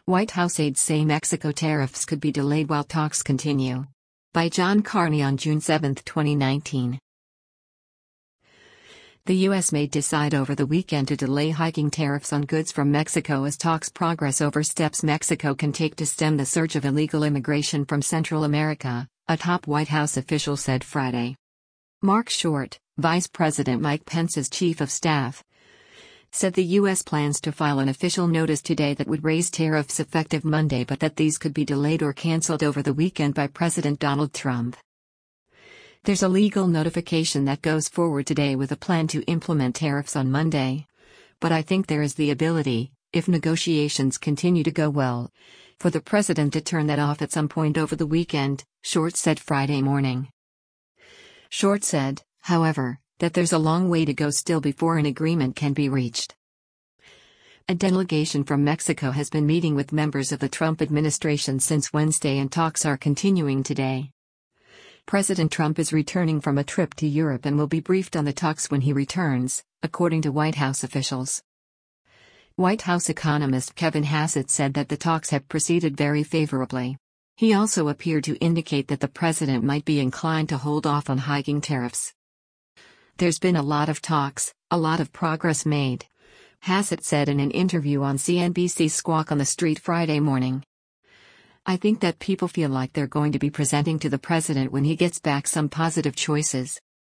White House aides say Mexico tariffs could be delayed while talks continue. By John Carney on June 7, 2019. The U.S. may decide over the weekend to delay hiking tariffs on goods from Mexico as talks progress over steps Mexico can take to stem the surge of illegal immigration from Central America, a top White House official said Friday. Mark Short, Vice President Mike Pence's chief of staff, said the U.S. plans to file an official notice today that would raise tariffs effective Monday, but that these could be delayed or canceled over the weekend by President Donald Trump. There's a legal notification that goes forward today with a plan to implement tariffs on Monday. But I think there is the ability, if negotiations continue to go well, for the president to turn that off at some point over the weekend, Short said Friday morning. Short said, however, that there's a long way to go still before an agreement can be reached. A delegation from Mexico has been meeting with members of the Trump administration since Wednesday, and talks are continuing today. President Trump is returning from a trip to Europe and will be briefed on the talks when he returns, according to White House officials. White House economist Kevin Hassett said that the talks have proceeded very favorably. He also appeared to indicate that the president might be inclined to hold off on hiking tariffs. There's been a lot of talks, a lot of progress made, Hassett said in an interview on CNBC's Squawk on the Street Friday morning. I think that people feel like they're going to be presenting to the president when he gets back some positive choices.